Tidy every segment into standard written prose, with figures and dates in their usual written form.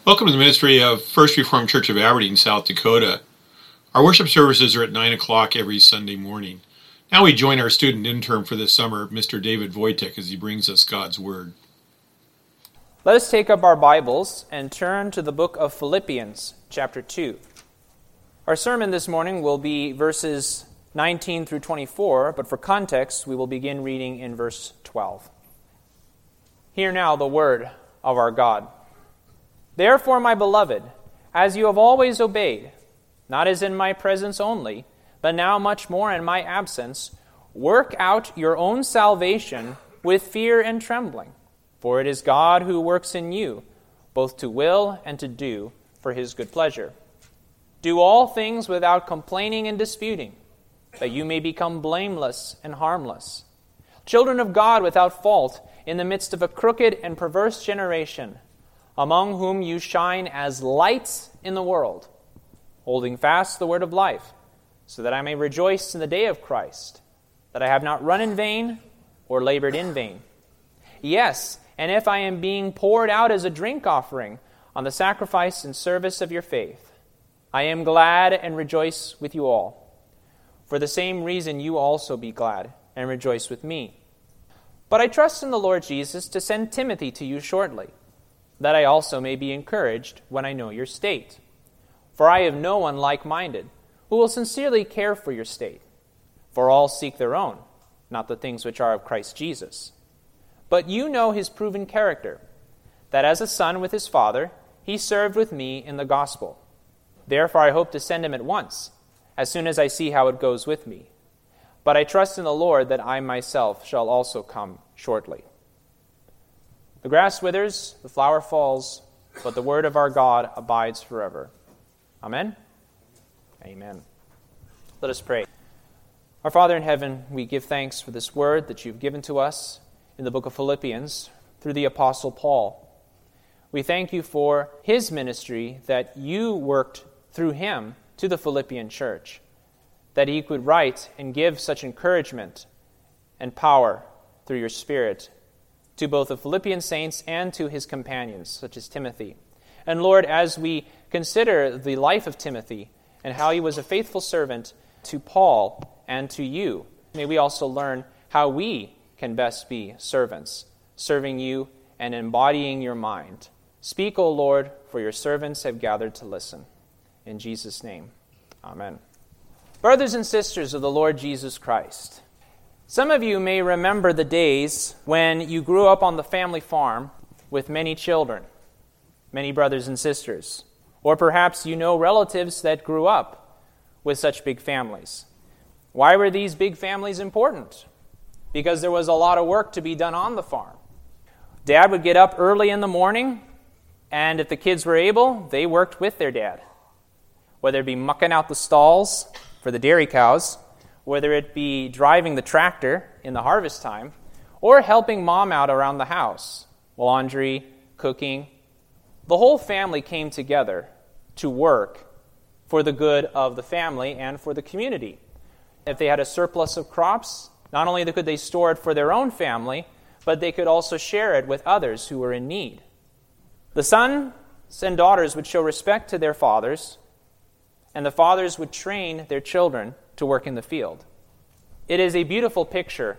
Welcome to the ministry of First Reformed Church of Aberdeen, South Dakota. Our worship services are at 9 o'clock every Sunday morning. Now we join our student intern for this summer, Mr. David Wojtek, as he brings us God's Word. Let us take up our Bibles and turn to the book of Philippians, chapter 2. Our sermon this morning will be verses 19 through 24, but for context, we will begin reading in verse 12. Hear now the word of our God. Therefore, my beloved, as you have always obeyed, not as in my presence only, but now much more in my absence, work out your own salvation with fear and trembling. For it is God who works in you, both to will and to do for his good pleasure. Do all things without complaining and disputing, that you may become blameless and harmless, children of God without fault in the midst of a crooked and perverse generation, among whom you shine as lights in the world, holding fast the word of life, so that I may rejoice in the day of Christ, that I have not run in vain or labored in vain. Yes, and if I am being poured out as a drink offering on the sacrifice and service of your faith, I am glad and rejoice with you all. For the same reason you also be glad and rejoice with me. But I trust in the Lord Jesus to send Timothy to you shortly, that I also may be encouraged when I know your state. For I have no one like-minded, who will sincerely care for your state. For all seek their own, not the things which are of Christ Jesus. But you know his proven character, that as a son with his father, he served with me in the gospel. Therefore I hope to send him at once, as soon as I see how it goes with me. But I trust in the Lord that I myself shall also come shortly. The grass withers, the flower falls, but the word of our God abides forever. Amen? Amen. Let us pray. Our Father in heaven, we give thanks for this word that you've given to us in the book of Philippians through the Apostle Paul. We thank you for his ministry, that you worked through him to the Philippian church, that he could write and give such encouragement and power through your Spirit to both the Philippian saints and to his companions, such as Timothy. And Lord, as we consider the life of Timothy and how he was a faithful servant to Paul and to you, may we also learn how we can best be servants, serving you and embodying your mind. Speak, O Lord, for your servants have gathered to listen. In Jesus' name, amen. Brothers and sisters of the Lord Jesus Christ, some of you may remember the days when you grew up on the family farm with many children, many brothers and sisters. Or perhaps you know relatives that grew up with such big families. Why were these big families important? Because there was a lot of work to be done on the farm. Dad would get up early in the morning, and if the kids were able, they worked with their dad. Whether it be mucking out the stalls for the dairy cows, whether it be driving the tractor in the harvest time, or helping mom out around the house, laundry, cooking. The whole family came together to work for the good of the family and for the community. If they had a surplus of crops, not only could they store it for their own family, but they could also share it with others who were in need. The sons and daughters would show respect to their fathers, and the fathers would train their children to work in the field. It is a beautiful picture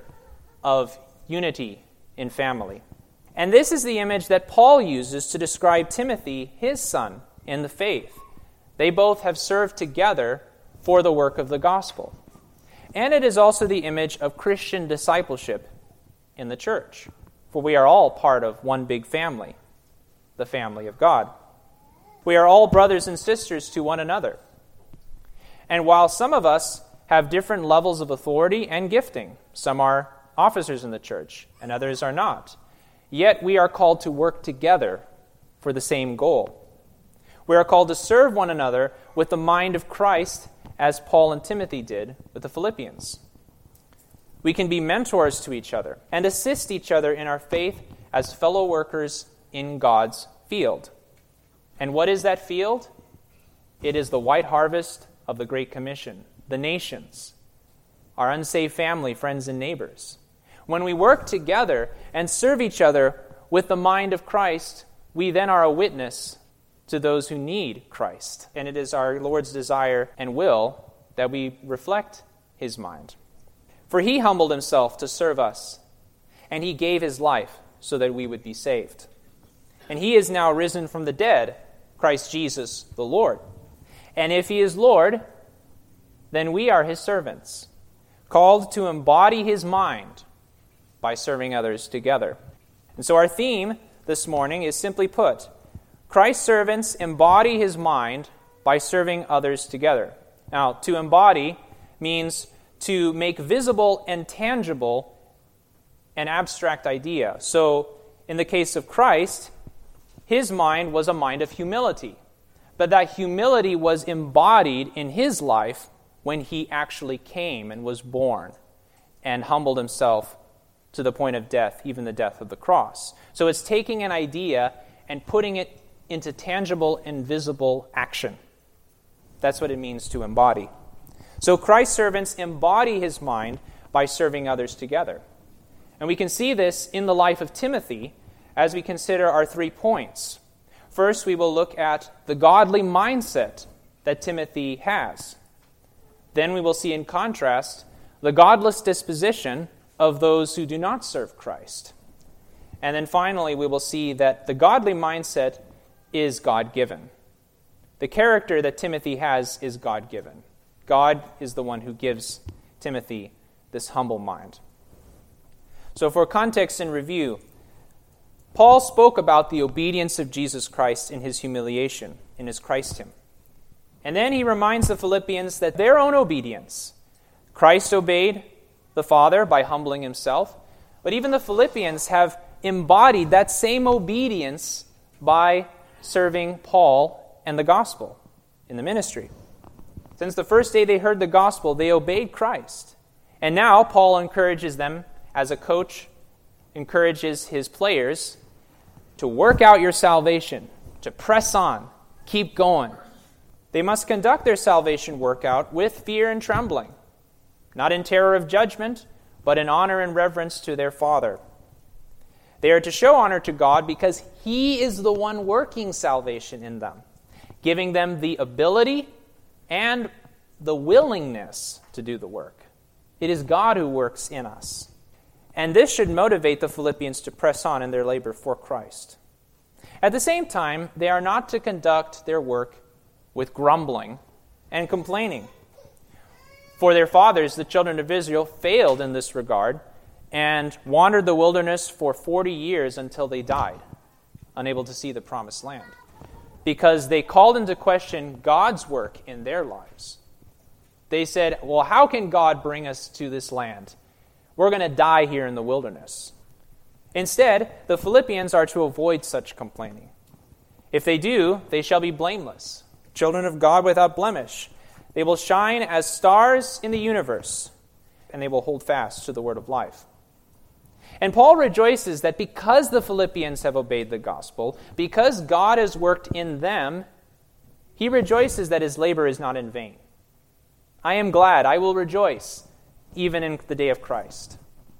of unity in family. And this is the image that Paul uses to describe Timothy, his son, in the faith. They both have served together for the work of the gospel. And it is also the image of Christian discipleship in the church. For we are all part of one big family, the family of God. We are all brothers and sisters to one another. And while some of us have different levels of authority and gifting, some are officers in the church and others are not, yet we are called to work together for the same goal. We are called to serve one another with the mind of Christ, as Paul and Timothy did with the Philippians. We can be mentors to each other and assist each other in our faith as fellow workers in God's field. And what is that field? It is the white harvest of the Great Commission, the nations, our unsaved family, friends, and neighbors. When we work together and serve each other with the mind of Christ, we then are a witness to those who need Christ. And it is our Lord's desire and will that we reflect his mind. For he humbled himself to serve us, and he gave his life so that we would be saved. And he is now risen from the dead, Christ Jesus the Lord. And if he is Lord, then we are his servants, called to embody his mind by serving others together. And so our theme this morning is simply put, Christ's servants embody his mind by serving others together. Now, to embody means to make visible and tangible an abstract idea. So, in the case of Christ, his mind was a mind of humility. But that humility was embodied in his life when he actually came and was born and humbled himself to the point of death, even the death of the cross. So it's taking an idea and putting it into tangible and visible action. That's what it means to embody. So Christ's servants embody his mind by serving others together. And we can see this in the life of Timothy as we consider our 3 points. First, we will look at the godly mindset that Timothy has. Then we will see in contrast the godless disposition of those who do not serve Christ. And then finally, we will see that the godly mindset is God-given. The character that Timothy has is God-given. God is the one who gives Timothy this humble mind. So for context and review, Paul spoke about the obedience of Jesus Christ in his humiliation, in his Christ-hymn. And then he reminds the Philippians that their own obedience, Christ obeyed the Father by humbling himself, but even the Philippians have embodied that same obedience by serving Paul and the gospel in the ministry. Since the first day they heard the gospel, they obeyed Christ. And now Paul encourages them, as a coach encourages his players, to work out your salvation, to press on, keep going. They must conduct their salvation workout with fear and trembling, not in terror of judgment, but in honor and reverence to their Father. They are to show honor to God because he is the one working salvation in them, giving them the ability and the willingness to do the work. It is God who works in us. And this should motivate the Philippians to press on in their labor for Christ. At the same time, they are not to conduct their work with grumbling and complaining. For their fathers, the children of Israel, failed in this regard and wandered the wilderness for 40 years until they died, unable to see the promised land, because they called into question God's work in their lives. They said, well, how can God bring us to this land? We're going to die here in the wilderness. Instead, the Philippians are to avoid such complaining. If they do, they shall be blameless, children of God without blemish. They will shine as stars in the universe, and they will hold fast to the word of life. And Paul rejoices that because the Philippians have obeyed the gospel, because God has worked in them, he rejoices that his labor is not in vain. I am glad, I will rejoice, even in the day of Christ.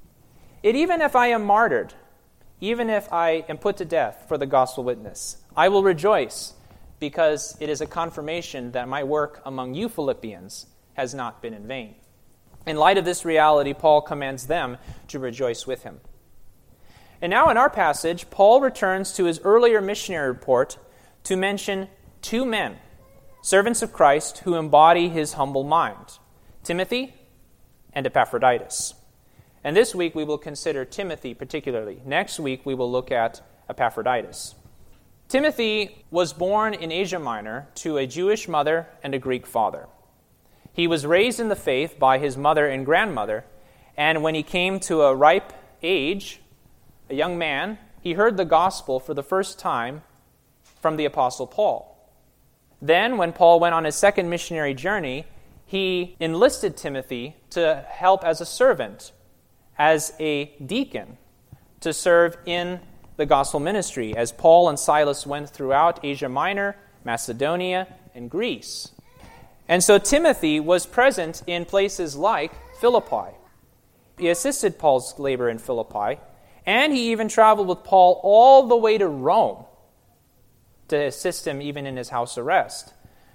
Even if I am martyred, even if I am put to death for the gospel witness, I will rejoice because it is a confirmation that my work among you Philippians has not been in vain. In light of this reality, Paul commands them to rejoice with him. And now in our passage, Paul returns to his earlier missionary report to mention 2 men, servants of Christ, who embody his humble mind, Timothy and Epaphroditus. And this week we will consider Timothy particularly. Next week we will look at Epaphroditus. Timothy was born in Asia Minor to a Jewish mother and a Greek father. He was raised in the faith by his mother and grandmother, and when he came to a ripe age, a young man, he heard the gospel for the first time from the Apostle Paul. Then, when Paul went on his second missionary journey, he enlisted Timothy to help as a servant, as a deacon, to serve in the gospel ministry, as Paul and Silas went throughout Asia Minor, Macedonia, and Greece. And so Timothy was present in places like Philippi. He assisted Paul's labor in Philippi, and he even traveled with Paul all the way to Rome, to assist him even in his house arrest,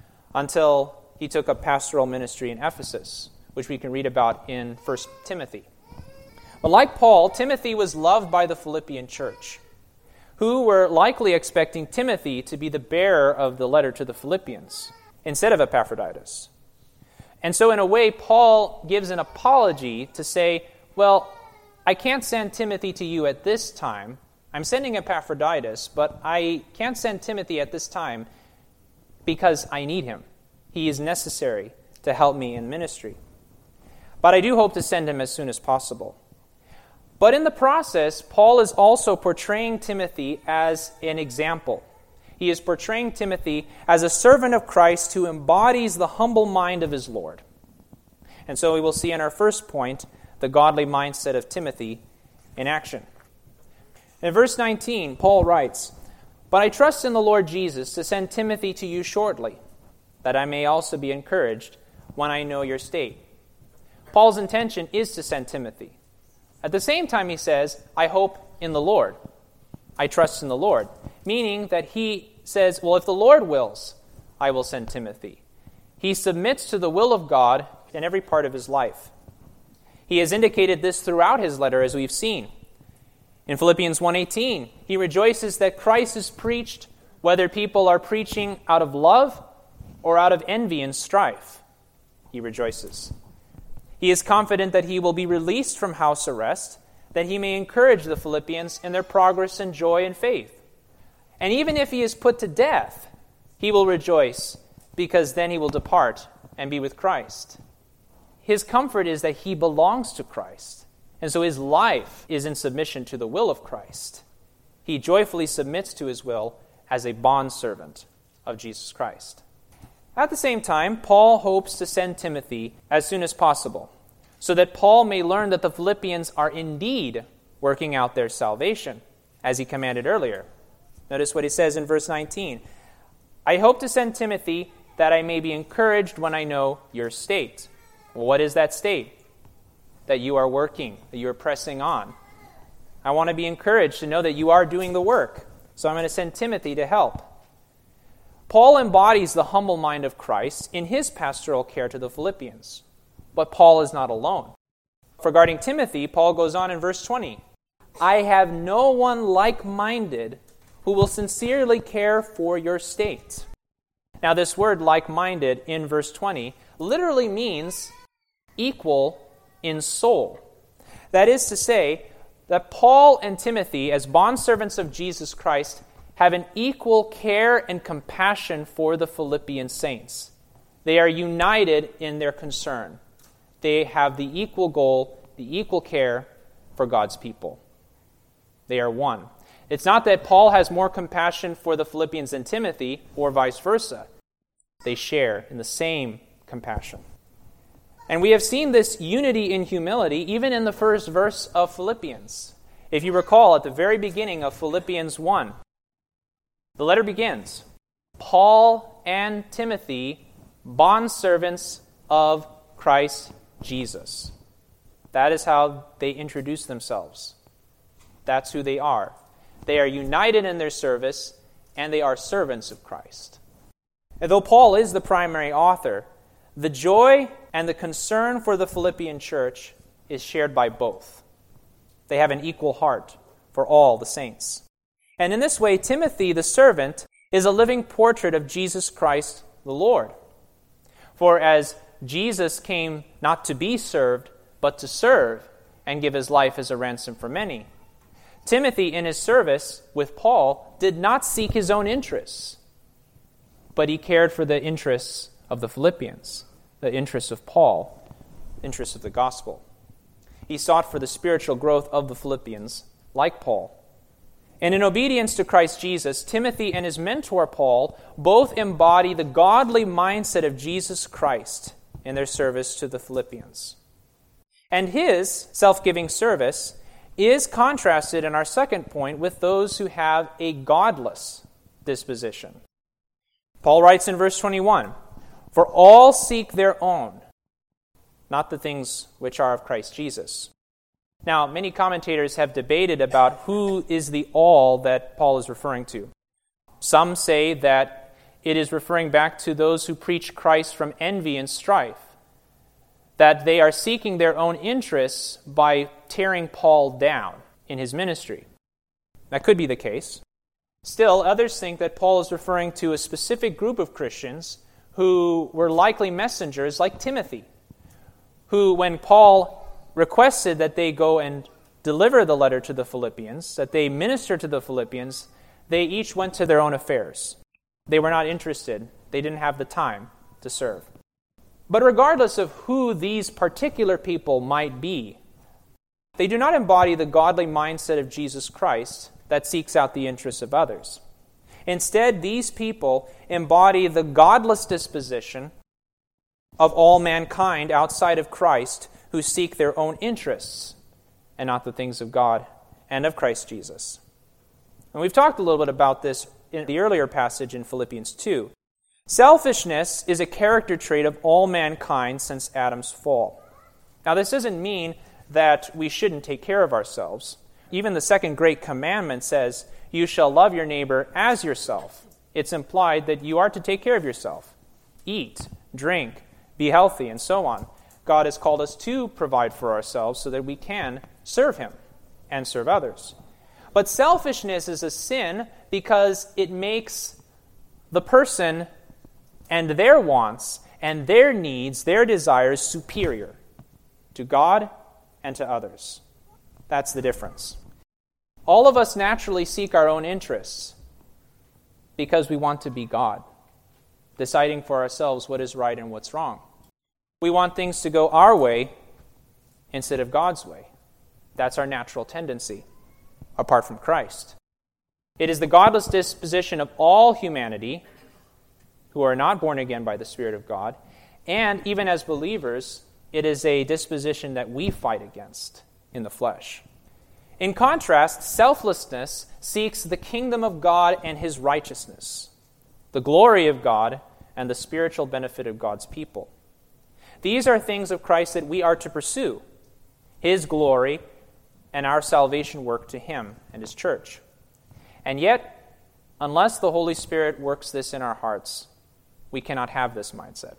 until he took up pastoral ministry in Ephesus, which we can read about in 1 Timothy. But like Paul, Timothy was loved by the Philippian church, who were likely expecting Timothy to be the bearer of the letter to the Philippians instead of Epaphroditus. And so in a way, Paul gives an apology to say, well, I can't send Timothy to you at this time. I'm sending Epaphroditus, but I can't send Timothy at this time because I need him. He is necessary to help me in ministry. But I do hope to send him as soon as possible. But in the process, Paul is also portraying Timothy as an example. He is portraying Timothy as a servant of Christ who embodies the humble mind of his Lord. And so we will see in our first point the godly mindset of Timothy in action. In verse 19, Paul writes, "But I trust in the Lord Jesus to send Timothy to you shortly, that I may also be encouraged when I know your state." Paul's intention is to send Timothy. At the same time, he says, I hope in the Lord. I trust in the Lord. Meaning that he says, well, if the Lord wills, I will send Timothy. He submits to the will of God in every part of his life. He has indicated this throughout his letter, as we've seen. In Philippians 1:18, he rejoices that Christ is preached, whether people are preaching out of love or out of envy and strife. He rejoices. He is confident that he will be released from house arrest, that he may encourage the Philippians in their progress and joy and faith. And even if he is put to death, he will rejoice, because then he will depart and be with Christ. His comfort is that he belongs to Christ, and so his life is in submission to the will of Christ. He joyfully submits to his will as a bondservant of Jesus Christ. At the same time, Paul hopes to send Timothy as soon as possible, so that Paul may learn that the Philippians are indeed working out their salvation, as he commanded earlier. Notice what he says in verse 19. I hope to send Timothy that I may be encouraged when I know your state. Well, what is that state? That you are working, that you are pressing on. I want to be encouraged to know that you are doing the work, so I'm going to send Timothy to help. Paul embodies the humble mind of Christ in his pastoral care to the Philippians. But Paul is not alone. Regarding Timothy, Paul goes on in verse 20. I have no one like-minded who will sincerely care for your state. Now this word like-minded in verse 20 literally means equal in soul. That is to say that Paul and Timothy, as bondservants of Jesus Christ, have an equal care and compassion for the Philippian saints. They are united in their concern. They have the equal goal, the equal care for God's people. They are one. It's not that Paul has more compassion for the Philippians than Timothy, or vice versa. They share in the same compassion. And we have seen this unity in humility even in the first verse of Philippians. If you recall, at the very beginning of Philippians 1, the letter begins, Paul and Timothy, bondservants of Christ Jesus. That is how they introduce themselves. That's who they are. They are united in their service, and they are servants of Christ. And though Paul is the primary author, the joy and the concern for the Philippian church is shared by both. They have an equal heart for all the saints. And in this way, Timothy, the servant, is a living portrait of Jesus Christ, the Lord. For as Jesus came not to be served, but to serve and give his life as a ransom for many, Timothy, in his service with Paul, did not seek his own interests, but he cared for the interests of the Philippians, the interests of Paul, interests of the gospel. He sought for the spiritual growth of the Philippians, like Paul. And in obedience to Christ Jesus, Timothy and his mentor Paul both embody the godly mindset of Jesus Christ in their service to the Philippians. And his self-giving service is contrasted in our second point with those who have a godless disposition. Paul writes in verse 21, "For all seek their own, not the things which are of Christ Jesus." Now, many commentators have debated about who is the all that Paul is referring to. Some say that it is referring back to those who preach Christ from envy and strife, that they are seeking their own interests by tearing Paul down in his ministry. That could be the case. Still, others think that Paul is referring to a specific group of Christians who were likely messengers like Timothy, who, when Paul requested that they go and deliver the letter to the Philippians, that they minister to the Philippians, they each went to their own affairs. They were not interested. They didn't have the time to serve. But regardless of who these particular people might be, they do not embody the godly mindset of Jesus Christ that seeks out the interests of others. Instead, these people embody the godless disposition of all mankind outside of Christ who seek their own interests and not the things of God and of Christ Jesus. And we've talked a little bit about this in the earlier passage in Philippians 2. Selfishness is a character trait of all mankind since Adam's fall. Now, this doesn't mean that we shouldn't take care of ourselves. Even the second great commandment says, "You shall love your neighbor as yourself." It's implied that you are to take care of yourself. Eat, drink, be healthy, and so on. God has called us to provide for ourselves so that we can serve Him and serve others. But selfishness is a sin because it makes the person and their wants and their needs, their desires, superior to God and to others. That's the difference. All of us naturally seek our own interests because we want to be God, deciding for ourselves what is right and what's wrong. We want things to go our way instead of God's way. That's our natural tendency, apart from Christ. It is the godless disposition of all humanity who are not born again by the Spirit of God, and even as believers, it is a disposition that we fight against in the flesh. In contrast, selflessness seeks the kingdom of God and His righteousness, the glory of God and the spiritual benefit of God's people. These are things of Christ that we are to pursue, His glory and our salvation work to Him and His church. And yet, unless the Holy Spirit works this in our hearts, we cannot have this mindset.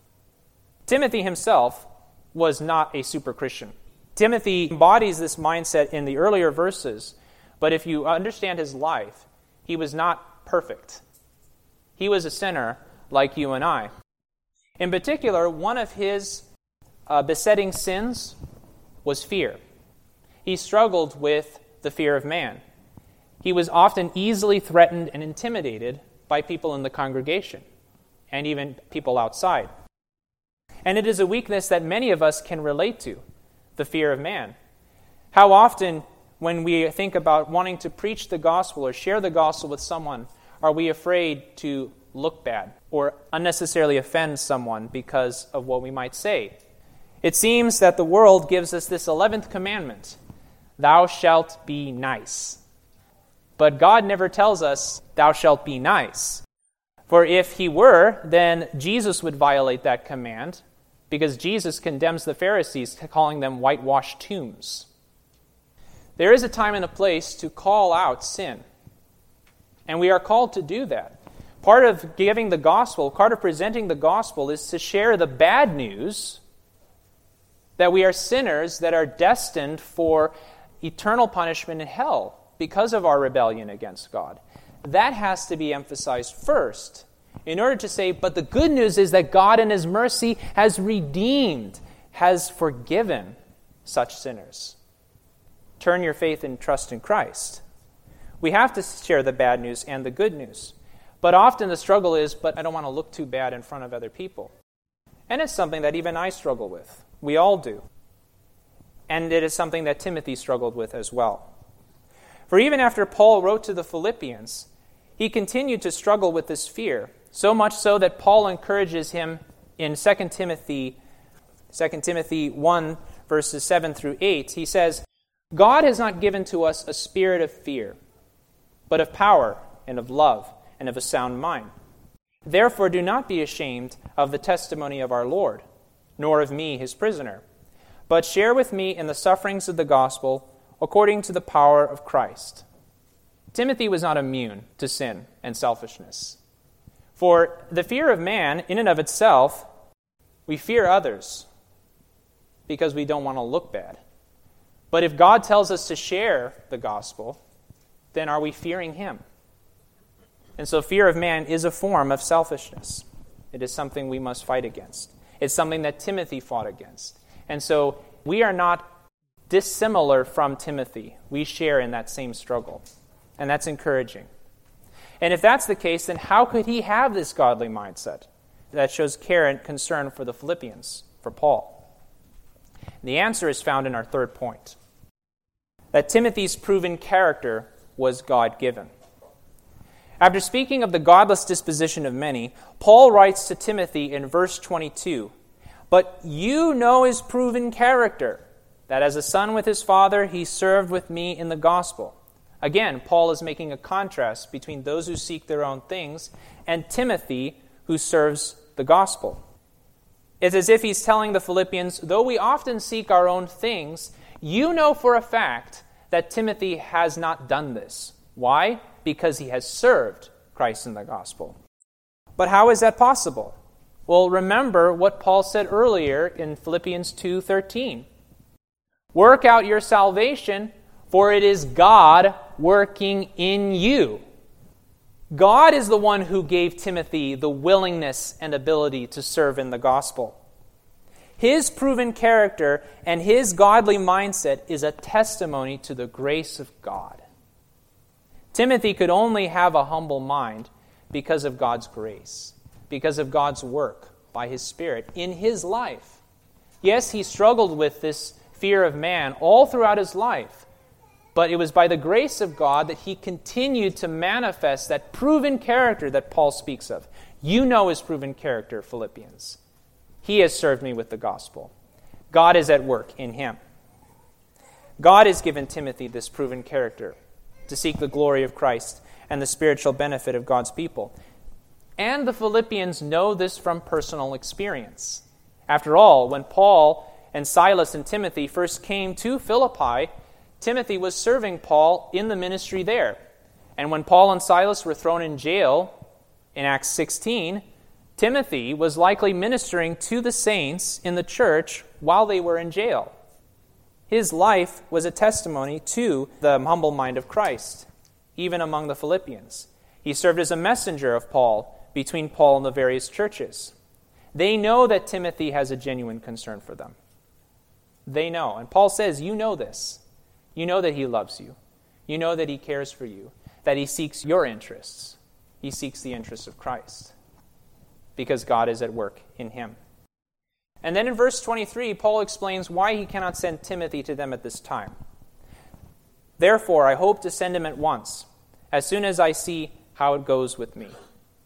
Timothy himself was not a super Christian. Timothy embodies this mindset in the earlier verses, but if you understand his life, he was not perfect. He was a sinner like you and I. In particular, one of his besetting sins was fear. He struggled with the fear of man. He was often easily threatened and intimidated by people in the congregation and even people outside. And it is a weakness that many of us can relate to, the fear of man. How often, when we think about wanting to preach the gospel or share the gospel with someone, are we afraid to look bad or unnecessarily offend someone because of what we might say? It seems that the world gives us this 11th commandment, "Thou shalt be nice." But God never tells us, "Thou shalt be nice." For if He were, then Jesus would violate that command, because Jesus condemns the Pharisees, calling them whitewashed tombs. There is a time and a place to call out sin, and we are called to do that. Part of giving the gospel, part of presenting the gospel, is to share the bad news that we are sinners that are destined for eternal punishment in hell because of our rebellion against God. That has to be emphasized first, in order to say, but the good news is that God in His mercy has redeemed, has forgiven such sinners. Turn your faith and trust in Christ. We have to share the bad news and the good news. But often the struggle is, but I don't want to look too bad in front of other people. And it's something that even I struggle with. We all do. And it is something that Timothy struggled with as well. For even after Paul wrote to the Philippians, he continued to struggle with this fear, so much so that Paul encourages him in 2 Timothy 1, verses 7 through 8. He says, "God has not given to us a spirit of fear, but of power and of love and of a sound mind. Therefore do not be ashamed of the testimony of our Lord, nor of me, His prisoner, but share with me in the sufferings of the gospel according to the power of Christ, Timothy was not immune to sin and selfishness. For the fear of man, in and of itself, we fear others because we don't want to look bad. But if God tells us to share the gospel, then are we fearing him? And so fear of man is a form of selfishness. It is something we must fight against. It's something that Timothy fought against. And so we are not dissimilar from Timothy. We share in that same struggle. And that's encouraging. And if that's the case, then how could he have this godly mindset that shows care and concern for the Philippians, for Paul? And the answer is found in our third point, that Timothy's proven character was God-given. After speaking of the godless disposition of many, Paul writes to Timothy in verse 22, "But you know his proven character, that as a son with his father, he served with me in the gospel." Again, Paul is making a contrast between those who seek their own things and Timothy, who serves the gospel. It's as if he's telling the Philippians, though we often seek our own things, you know for a fact that Timothy has not done this. Why? Because he has served Christ in the gospel. But how is that possible? Well, remember what Paul said earlier in Philippians 2:13. Work out your salvation, for it is God working in you. God is the one who gave Timothy the willingness and ability to serve in the gospel. His proven character and his godly mindset is a testimony to the grace of God. Timothy could only have a humble mind because of God's grace, because of God's work by his Spirit in his life. Yes, he struggled with this fear of man all throughout his life, but it was by the grace of God that he continued to manifest that proven character that Paul speaks of. You know his proven character, Philippians. He has served me with the gospel. God is at work in him. God has given Timothy this proven character to seek the glory of Christ and the spiritual benefit of God's people. And the Philippians know this from personal experience. After all, when Paul and Silas and Timothy first came to Philippi, Timothy was serving Paul in the ministry there. And when Paul and Silas were thrown in jail in Acts 16, Timothy was likely ministering to the saints in the church while they were in jail. His life was a testimony to the humble mind of Christ, even among the Philippians. He served as a messenger of Paul between Paul and the various churches. They know that Timothy has a genuine concern for them. They know. And Paul says, you know this. You know that he loves you. You know that he cares for you, that he seeks your interests. He seeks the interests of Christ because God is at work in him. And then in verse 23, Paul explains why he cannot send Timothy to them at this time. Therefore, I hope to send him at once, as soon as I see how it goes with me.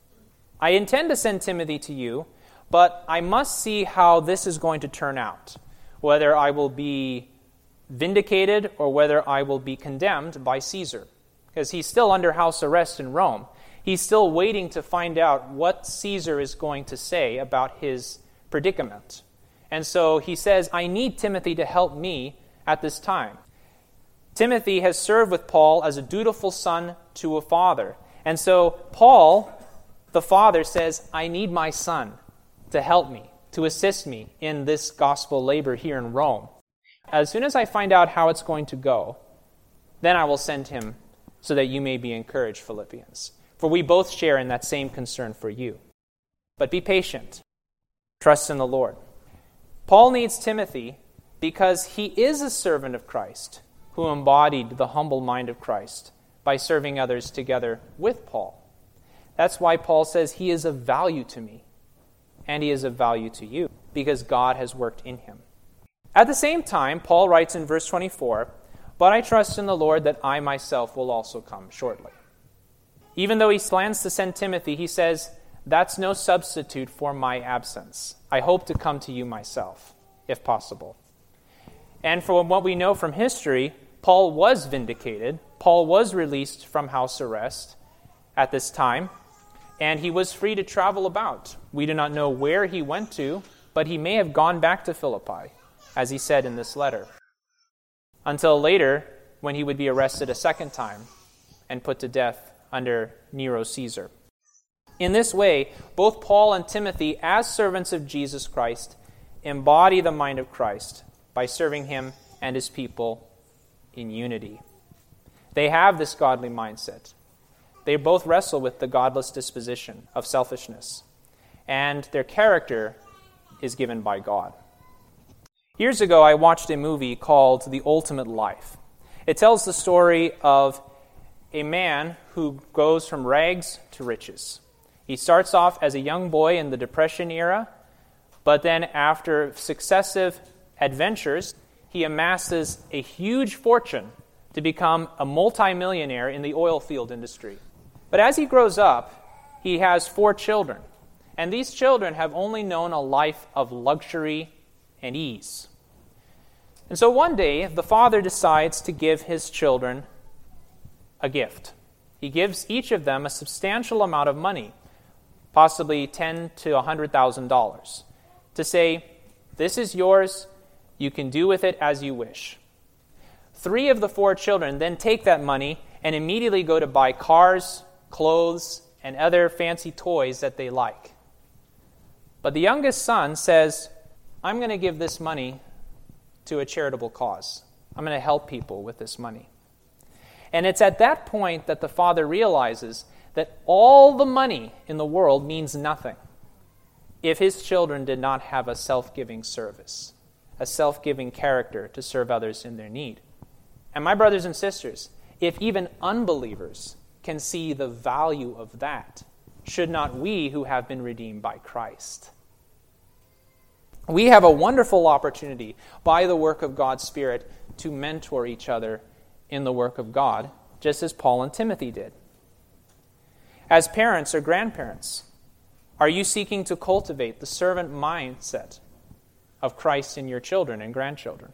I intend to send Timothy to you, but I must see how this is going to turn out, whether I will be vindicated or whether I will be condemned by Caesar, because he's still under house arrest in Rome. He's still waiting to find out what Caesar is going to say about his predicament. And so he says, I need Timothy to help me at this time. Timothy has served with Paul as a dutiful son to a father. And so Paul, the father, says, I need my son to help me, to assist me in this gospel labor here in Rome. As soon as I find out how it's going to go, then I will send him so that you may be encouraged, Philippians. For we both share in that same concern for you. But be patient. Trust in the Lord. Paul needs Timothy because he is a servant of Christ who embodied the humble mind of Christ by serving others together with Paul. That's why Paul says he is of value to me and he is of value to you because God has worked in him. At the same time, Paul writes in verse 24, but I trust in the Lord that I myself will also come shortly. Even though he plans to send Timothy, he says, that's no substitute for my absence. I hope to come to you myself, if possible. And from what we know from history, Paul was vindicated. Paul was released from house arrest at this time, and he was free to travel about. We do not know where he went to, but he may have gone back to Philippi, as he said in this letter, until later when he would be arrested a second time and put to death under Nero Caesar. In this way, both Paul and Timothy, as servants of Jesus Christ, embody the mind of Christ by serving him and his people in unity. They have this godly mindset. They both wrestle with the godless disposition of selfishness, and their character is given by God. Years ago, I watched a movie called The Ultimate Life. It tells the story of a man who goes from rags to riches. He starts off as a young boy in the Depression era, but then after successive adventures, he amasses a huge fortune to become a multimillionaire in the oil field industry. But as he grows up, he has 4 children, and these children have only known a life of luxury and ease. And so one day, the father decides to give his children a gift. He gives each of them a substantial amount of money, possibly $10,000 to $100,000, to say, this is yours, you can do with it as you wish. 3 of the 4 children then take that money and immediately go to buy cars, clothes, and other fancy toys that they like. But the youngest son says, I'm going to give this money to a charitable cause. I'm going to help people with this money. And it's at that point that the father realizes that all the money in the world means nothing if his children did not have a self-giving service, a self-giving character to serve others in their need. And my brothers and sisters, if even unbelievers can see the value of that, should not we who have been redeemed by Christ? We have a wonderful opportunity by the work of God's Spirit to mentor each other in the work of God, just as Paul and Timothy did. As parents or grandparents, are you seeking to cultivate the servant mindset of Christ in your children and grandchildren?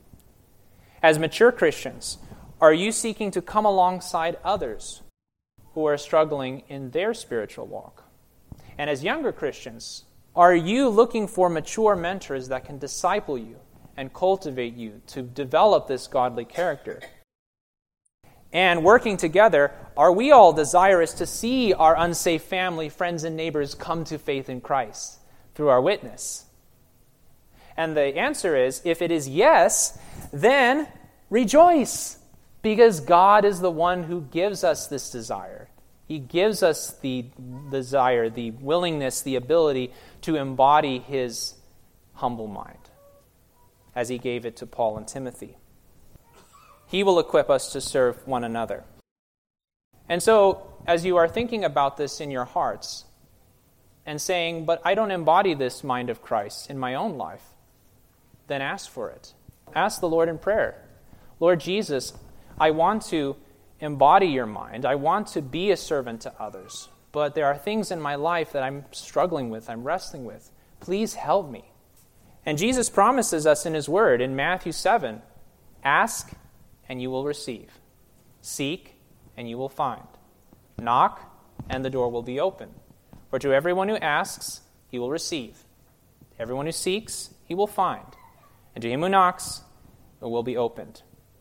As mature Christians, are you seeking to come alongside others who are struggling in their spiritual walk? And as younger Christians, are you looking for mature mentors that can disciple you and cultivate you to develop this godly character? And working together, are we all desirous to see our unsafe family, friends, and neighbors come to faith in Christ through our witness? And the answer is, if it is yes, then rejoice, because God is the one who gives us this desire. He gives us the desire, the willingness, the ability to embody his humble mind, as he gave it to Paul and Timothy. He will equip us to serve one another. And so, as you are thinking about this in your hearts, and saying, but I don't embody this mind of Christ in my own life, then ask for it. Ask the Lord in prayer. Lord Jesus, I want to embody your mind. I want to be a servant to others. But there are things in my life that I'm struggling with, I'm wrestling with. Please help me. And Jesus promises us in his word in Matthew 7, ask and you will receive. Seek and you will find. Knock and the door will be open. For to everyone who asks, he will receive. To everyone who seeks, he will find. And to him who knocks, it will be opened.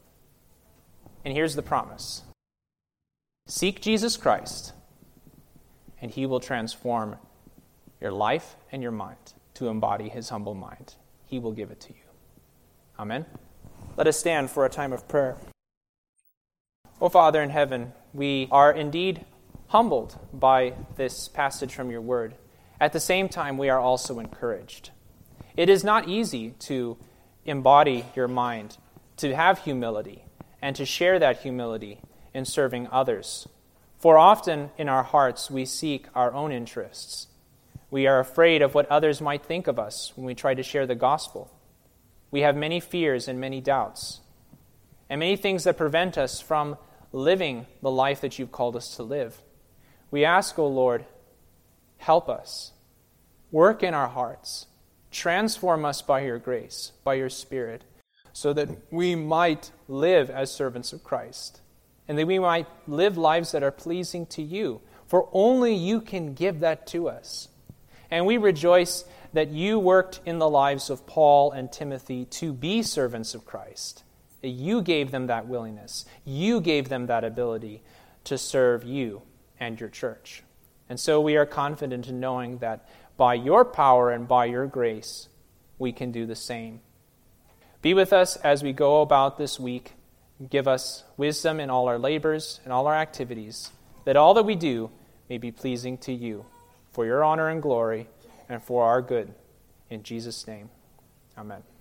And here's the promise. Seek Jesus Christ, and he will transform your life and your mind to embody his humble mind. He will give it to you. Amen. Let us stand for a time of prayer. O Father in heaven, we are indeed humbled by this passage from your word. At the same time, we are also encouraged. It is not easy to embody your mind, to have humility, and to share that humility in serving others. For often in our hearts we seek our own interests. We are afraid of what others might think of us when we try to share the gospel. We have many fears and many doubts, and many things that prevent us from living the life that you've called us to live. We ask, O Lord, help us. Work in our hearts. Transform us by your grace, by your Spirit, so that we might live as servants of Christ, and that we might live lives that are pleasing to you, for only you can give that to us. And we rejoice that you worked in the lives of Paul and Timothy to be servants of Christ, that you gave them that willingness, you gave them that ability to serve you and your church. And so we are confident in knowing that by your power and by your grace, we can do the same. Be with us as we go about this week. Give us wisdom in all our labors and all our activities, that all that we do may be pleasing to you, for your honor and glory, and for our good. In Jesus' name, amen.